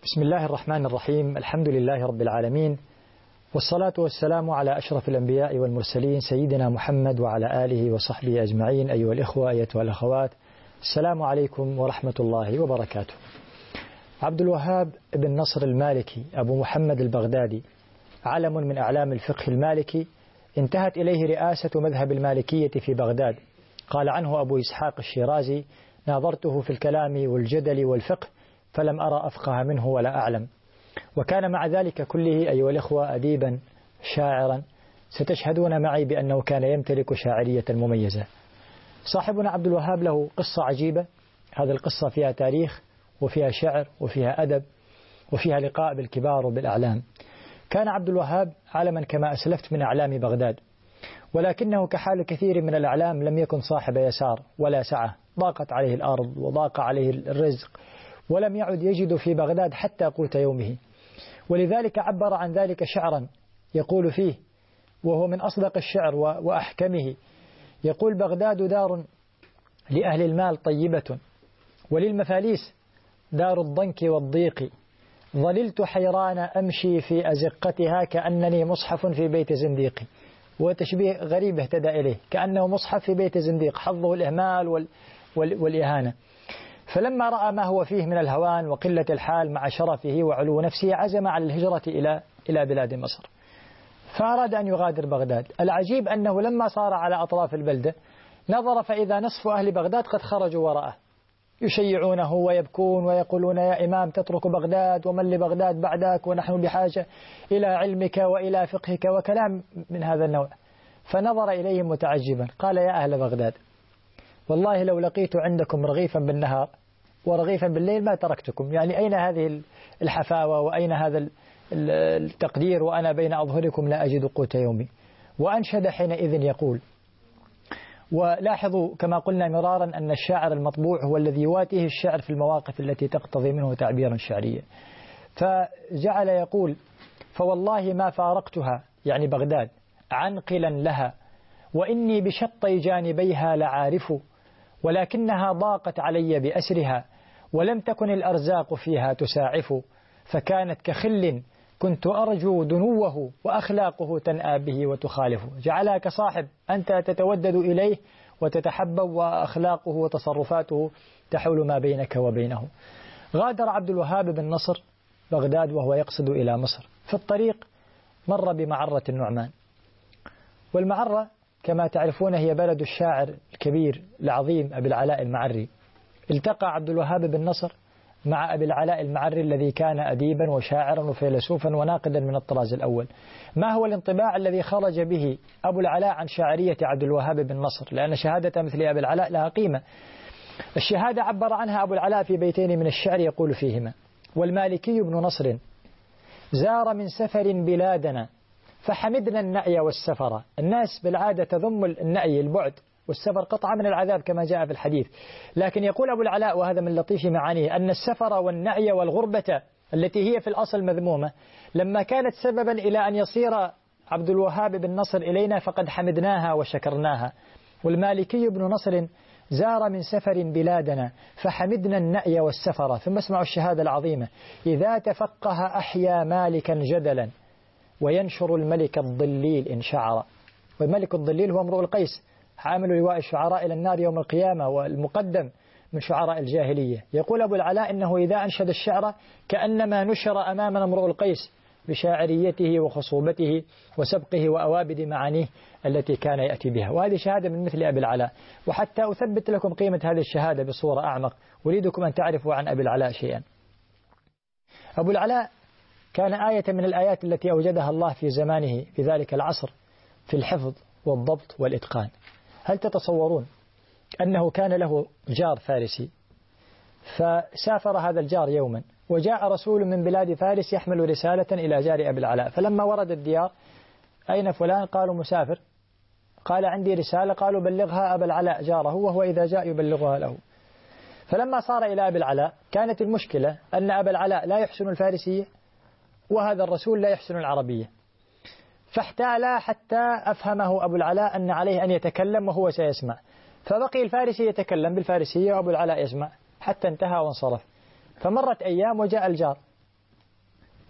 بسم الله الرحمن الرحيم. الحمد لله رب العالمين، والصلاة والسلام على أشرف الأنبياء والمرسلين سيدنا محمد وعلى آله وصحبه أجمعين. أيها الإخوة أيتها الأخوات، السلام عليكم ورحمة الله وبركاته. عبد الوهاب بن نصر المالكي أبو محمد البغدادي علم من أعلام الفقه المالكي، انتهت إليه رئاسة مذهب المالكية في بغداد. قال عنه أبو إسحاق الشيرازي: ناظرته في الكلام والجدل والفقه فلم أرى أفقه منه ولا أعلم. وكان مع ذلك كله أيها الإخوة أديبا شاعرا، ستشهدون معي بأنه كان يمتلك شاعرية مميزة. صاحبنا عبد الوهاب له قصة عجيبة، هذه القصة فيها تاريخ وفيها شعر وفيها أدب وفيها لقاء بالكبار وبالأعلام. كان عبد الوهاب علما كما أسلفت من أعلام بغداد، ولكنه كحال كثير من الأعلام لم يكن صاحب يسار ولا سعة، ضاقت عليه الأرض وضاق عليه الرزق، ولم يعد يجد في بغداد حتى قوت يومه. ولذلك عبر عن ذلك شعرا يقول فيه، وهو من أصدق الشعر وأحكمه، يقول: بغداد دار لأهل المال طيبة، وللمفاليس دار الضنك والضيق. ظللت حيران أمشي في أزقتها كأنني مصحف في بيت زنديق. وتشبيه غريب اهتدى إليه، كأنه مصحف في بيت زنديق، حظه الإهمال والإهانة. فلما رأى ما هو فيه من الهوان وقلة الحال مع شرفه وعلو نفسه، عزم على الهجرة إلى بلاد مصر، فأراد أن يغادر بغداد. العجيب أنه لما صار على أطراف البلدة نظر فإذا نصف أهل بغداد قد خرجوا وراءه، يشيعونه ويبكون ويقولون: يا إمام تترك بغداد، ومن لبغداد بعدك، ونحن بحاجة إلى علمك وإلى فقهك، وكلام من هذا النوع. فنظر إليهم متعجبا، قال: يا أهل بغداد، والله لو لقيت عندكم رغيفا بالنهار ورغيفا بالليل ما تركتكم. يعني أين هذه الحفاوة وأين هذا التقدير وأنا بين أظهركم لا أجد قوت يومي. وأنشد حينئذ يقول. ولاحظوا كما قلنا مرارا أن الشاعر المطبوع هو الذي يواتيه الشعر في المواقف التي تقتضي منه تعبيرا شعريا. فجعل يقول: فوالله ما فارقتها، يعني بغداد، عنقلا لها، وإني بشطي جانبيها لعارف، ولكنها ضاقت علي بأسرها، ولم تكن الأرزاق فيها تساعف. فكانت كخل كنت أرجو دنوه، وأخلاقه تنأى به وتخالف. جعلها كصاحب أنت تتودد إليه وتتحبب، وأخلاقه وتصرفاته تحول ما بينك وبينه. غادر عبد الوهاب بن نصر بغداد وهو يقصد إلى مصر. في الطريق مر بمعرة النعمان، والمعرة كما تعرفون هي بلد الشاعر الكبير العظيم أبي العلاء المعري. التقى عبد الوهاب بن نصر مع أبي العلاء المعري الذي كان أديبا وشاعرا وفيلسوفا وناقدا من الطراز الأول. ما هو الانطباع الذي خرج به أبو العلاء عن شاعرية عبد الوهاب بن نصر؟ لأن شهادة مثل أبي العلاء لها قيمة. الشهادة عبر عنها أبو العلاء في بيتين من الشعر يقول فيهما: والمالكي بن نصر زار من سفر بلادنا فحمدنا النأي والسفر. الناس بالعادة تذم النأي البعد، والسفر قطعة من العذاب كما جاء في الحديث. لكن يقول أبو العلاء، وهذا من لطيف معانيه، أن السفر والنعي والغربة التي هي في الأصل مذمومة لما كانت سببا إلى أن يصير عبد الوهاب بن نصر إلينا فقد حمدناها وشكرناها. والمالكي بن نصر زار من سفر بلادنا فحمدنا النأي والسفر. ثم اسمعوا الشهادة العظيمة: إذا تفقه أحيا مالكا جدلا، وينشر الملك الضليل إن شعر. والملك الضليل هو امرؤ القيس، حامل لواء الشعراء إلى النار يوم القيامة، والمقدم من شعراء الجاهلية. يقول أبو العلاء إنه إذا أنشد الشعر كأنما نشر أمامنا امرؤ القيس بشاعريته وخصوبته وسبقه وأوابد معانيه التي كان يأتي بها. وهذه شهادة من مثل أبي العلاء. وحتى أثبت لكم قيمة هذه الشهادة بصورة أعمق، أريدكم أن تعرفوا عن أبي العلاء شيئا. أبو العلاء كان آية من الآيات التي أوجدها الله في زمانه في ذلك العصر في الحفظ والضبط والإتقان. هل تتصورون أنه كان له جار فارسي، فسافر هذا الجار يوما وجاء رسول من بلاد فارس يحمل رسالة إلى جار أبي العلاء، فلما ورد الديار: أين فلان؟ قالوا: مسافر. قال: عندي رسالة. قالوا: بلغها أبا العلاء جاره، وهو إذا جاء يبلغها له. فلما صار إلى أبي العلاء كانت المشكلة أن أبا العلاء لا يحسن الفارسية، وهذا الرسول لا يحسن العربية، فاحتال حتى أفهمه أبو العلاء أن عليه أن يتكلم وهو سيسمع، فبقي الفارسي يتكلم بالفارسية وأبو العلاء يسمع حتى انتهى وانصرف. فمرت أيام وجاء الجار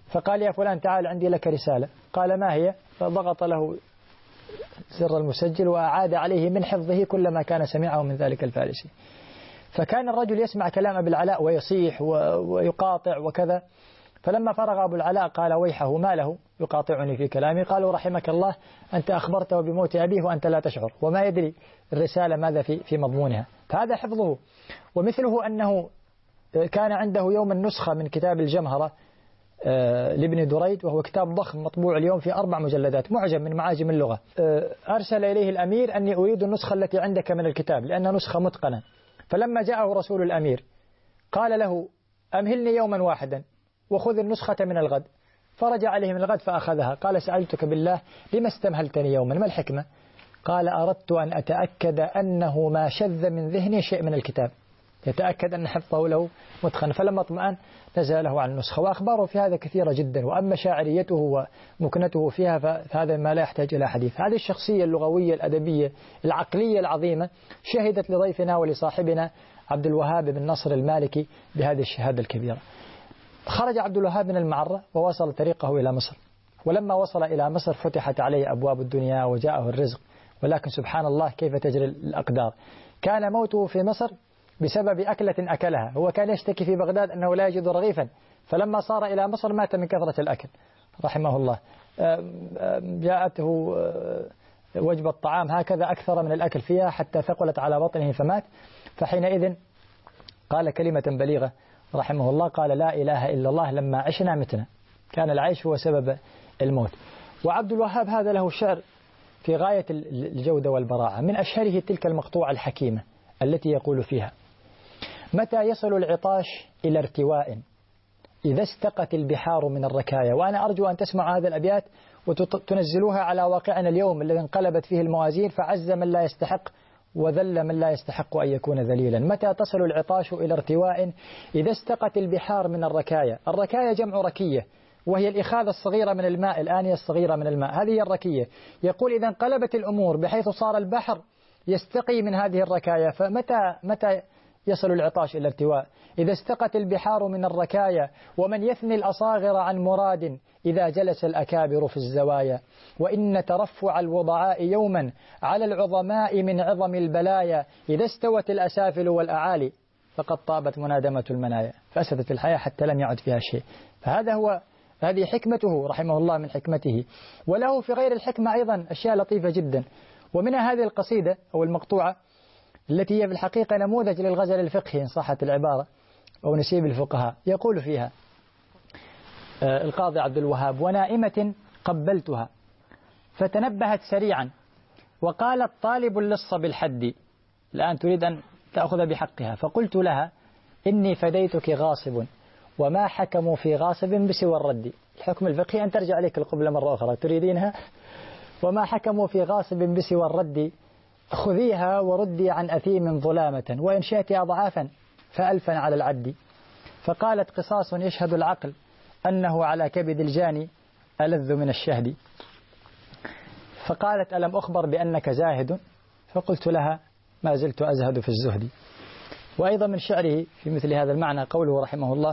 فقال يا فلان تعال عندي لك رسالة. قال ما هي؟ فضغط له زر المسجل وأعاد عليه من حفظه كل ما كان سمعه من ذلك الفارسي. فكان الرجل يسمع كلام أبي العلاء ويصيح ويقاطع وكذا. فلما فرغ أبو العلاء قال ويحه ما له يقاطعني في كلامي؟ قالوا رحمك الله أنت أخبرته بموت أبيه وأنت لا تشعر وما يدري الرسالة ماذا في مضمونها. فهذا حفظه. ومثله أنه كان عنده يوم النسخة من كتاب الجمهرة لابن دريد، وهو كتاب ضخم مطبوع اليوم في 4 مجلدات معجم من معاجم اللغة. أرسل إليه الأمير أني أريد النسخة التي عندك من الكتاب لأنها نسخة متقنة. فلما جاءه رسول الأمير قال له أمهلني يوما واحدا وخذ النسخة من الغد. فرجع عليه من الغد فأخذها. قال سألتك بالله لما استمهلتني يوما، ما الحكمة؟ قال أردت أن أتأكد أنه ما شذ من ذهني شيء من الكتاب، يتأكد أن حفظه له متقن. فلما اطمأن نزل له عن النسخة. وأخباره في هذا كثيرة جدا، وأما شاعريته ومكنته فيها فهذا ما لا يحتاج إلى حديث. هذه الشخصية اللغوية الأدبية العقلية العظيمة شهدت لضيفنا ولصاحبنا عبد الوهاب بن نصر المالكي بهذه الشهادة الكبيرة. خرج عبد الوهاب من المعرة ووصل طريقه إلى مصر. ولما وصل إلى مصر فتحت عليه أبواب الدنيا وجاءه الرزق، ولكن سبحان الله كيف تجري الأقدار. كان موته في مصر بسبب أكلة أكلها. هو كان يشتكي في بغداد أنه لا يجد رغيفا، فلما صار إلى مصر مات من كثرة الأكل رحمه الله. جاءته وجبة طعام هكذا أكثر من الأكل فيها حتى ثقلت على بطنه فمات. فحينئذ قال كلمة بليغة رحمه الله، قال لا إله إلا الله لما عشنا متنا. كان العيش هو سبب الموت. وعبد الوهاب هذا له شعر في غاية الجودة والبراعة. من أشهره تلك المقطوعة الحكيمة التي يقول فيها: متى يصل العطاش إلى ارتواء إذا استقت البحار من الركايا. وأنا أرجو أن تسمع هذه الأبيات وتنزلوها على واقعنا اليوم الذي انقلبت فيه الموازين، فعز من لا يستحق وذل من لا يستحق أن يكون ذليلا. متى تصل العطاش إلى ارتواء إذا استقت البحار من الركايا. الركايا جمع ركية، وهي الإخاذة الصغيرة من الماء، الآنية الصغيرة من الماء، هذه هي الركية. يقول إذا انقلبت الأمور بحيث صار البحر يستقي من هذه الركايا، فمتى يصل العطاش إلى ارتواء؟ إذا استقت البحار من الركايا ومن يثني الأصاغر عن مراد إذا جلس الأكابر في الزوايا. وإن ترفع الوضعاء يوما على العظماء من عظم البلايا إذا استوت الأسافل والأعالي فقد طابت منادمة المنايا. فأسدت الحياة حتى لم يعد فيها شيء. هذه حكمته رحمه الله من حكمته. وله في غير الحكمة أيضا أشياء لطيفة جدا، ومنها هذه القصيدة أو المقطوعة التي هي في الحقيقة نموذج للغزل الفقهي إن صحت العبارة أو نسيب الفقهاء. يقول فيها القاضي عبد الوهاب: ونائمة قبلتها فتنبهت سريعا وقالت طالب اللص بالحد، الآن تريد أن تأخذ بحقها. فقلت لها إني فديتك غاصب وما حكموا في غاصب بسوى الرد. الحكم الفقهي أن ترجع عليك القبلة مرة أخرى، تريدينها؟ وما حكموا في غاصب بسوى الرد خذيها وردي عن أثيم ظلامة وإن شئت أضعافا فألفا على العد. فقالت قصاص يشهد العقل أنه على كبد الجاني ألذ من الشهد. فقالت ألم أخبر بأنك زاهد؟ فقلت لها ما زلت أزهد في الزهد. وأيضا من شعره في مثل هذا المعنى قوله رحمه الله: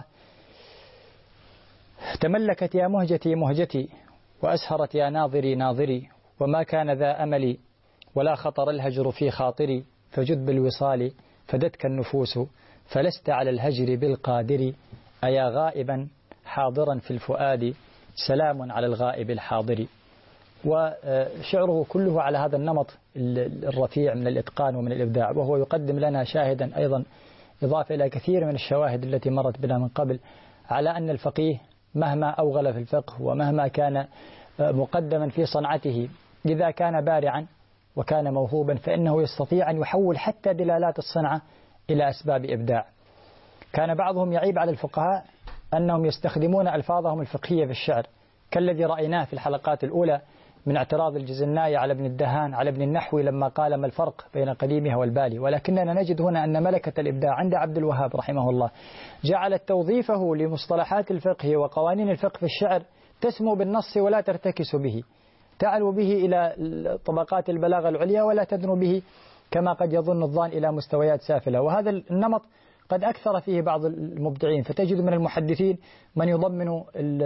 تملكت يا مهجتي مهجتي وأسهرت يا ناظري ناظري وما كان ذا أملي ولا خطر الهجر في خاطري فجد بالوصال فدتك النفوس فلست على الهجر بالقادر أيا غائبا حاضرا في الفؤاد سلام على الغائب الحاضر. وشعره كله على هذا النمط الرفيع من الإتقان ومن الإبداع، وهو يقدم لنا شاهدا أيضا إضافة إلى كثير من الشواهد التي مرت بنا من قبل على أن الفقيه مهما أوغل في الفقه ومهما كان مقدما في صنعته إذا كان بارعا وكان موهوبا فإنه يستطيع أن يحول حتى دلالات الصنعة إلى أسباب إبداع. كان بعضهم يعيب على الفقهاء أنهم يستخدمون ألفاظهم الفقهية في الشعر، كالذي رأيناه في الحلقات الأولى من اعتراض الجزناي على ابن الدهان على ابن النحوي لما قال ما الفرق بين قديمها والبالي. ولكننا نجد هنا أن ملكة الإبداع عند عبد الوهاب رحمه الله جعلت توظيفه لمصطلحات الفقه وقوانين الفقه في الشعر تسمو بالنص ولا ترتكس به، تعلو به إلى طبقات البلاغة العليا ولا تدنو به كما قد يظن الظان إلى مستويات سافلة. وهذا النمط قد أكثر فيه بعض المبدعين، فتجد من المحدثين من يضمن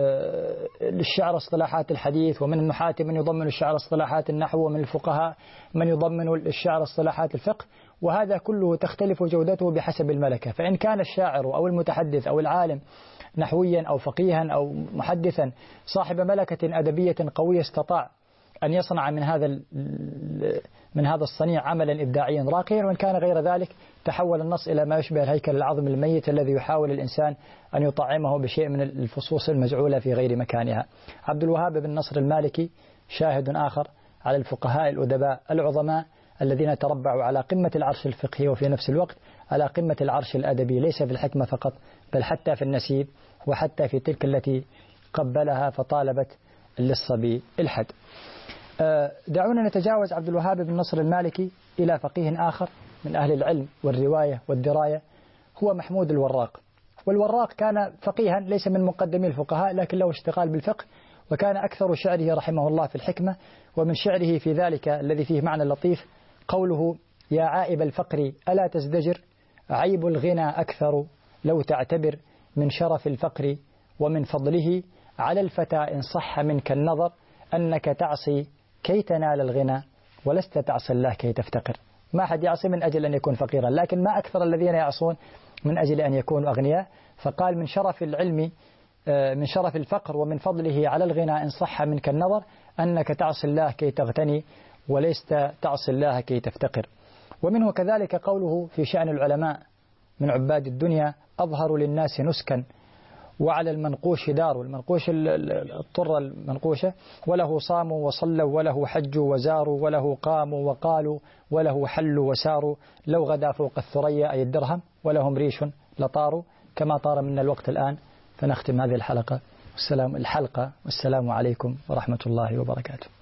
الشعر اصطلاحات الحديث، ومن النحاة من يضمن الشعر اصطلاحات النحو، ومن الفقهاء من يضمن الشعر اصطلاحات الفقه، وهذا كله تختلف جودته بحسب الملكة. فإن كان الشاعر أو المتحدث أو العالم نحويا أو فقيها أو محدثا صاحب ملكة أدبية قوية استطاع أن يصنع من هذا الصنيع عملا إبداعيا راقيا، وإن كان غير ذلك تحول النص إلى ما يشبه الهيكل العظم الميت الذي يحاول الإنسان أن يطعمه بشيء من الفصوص المجعولة في غير مكانها. عبد الوهاب بن نصر المالكي شاهد آخر على الفقهاء الأدباء العظماء الذين تربعوا على قمة العرش الفقهي وفي نفس الوقت على قمة العرش الأدبي، ليس في الحكمة فقط بل حتى في النسيب، وحتى في تلك التي قبلها فطالبت للصبي الحد. دعونا نتجاوز عبد الوهاب بن نصر المالكي إلى فقيه آخر من أهل العلم والرواية والدراية، هو محمود الوراق. والوراق كان فقيها ليس من مقدمي الفقهاء، لكن له اشتغال بالفقه، وكان أكثر شعره رحمه الله في الحكمة. ومن شعره في ذلك الذي فيه معنى لطيف قوله: يا عائب الفقر ألا تزدجر، عيب الغنى أكثر لو تعتبر، من شرف الفقر ومن فضله على الفتى إن صح منك النظر، أنك تعصي كي تنال الغنى ولست تعصي الله كي تفتقر. ما أحد يعصي من أجل أن يكون فقيرا، لكن ما أكثر الذين يعصون من أجل أن يكونوا أغنياء. فقال: من شرف العلم، من شرف الفقر ومن فضله على الغنى إن صح منك النظر، أنك تعصي الله كي تغتني ولست تعصي الله كي تفتقر. ومنه كذلك قوله في شأن العلماء من عباد الدنيا: أظهر للناس نسكا وعلى المنقوش دار، المنقوش الطرة المنقوشة، وله صاموا وصلوا وله حجوا وزاروا وله قاموا وقالوا وله حلوا وساروا، لو غدا فوق الثريا أي الدرهم ولهم ريش لطاروا. كما طار منا الوقت الآن فنختم هذه الحلقة والسلام عليكم ورحمة الله وبركاته.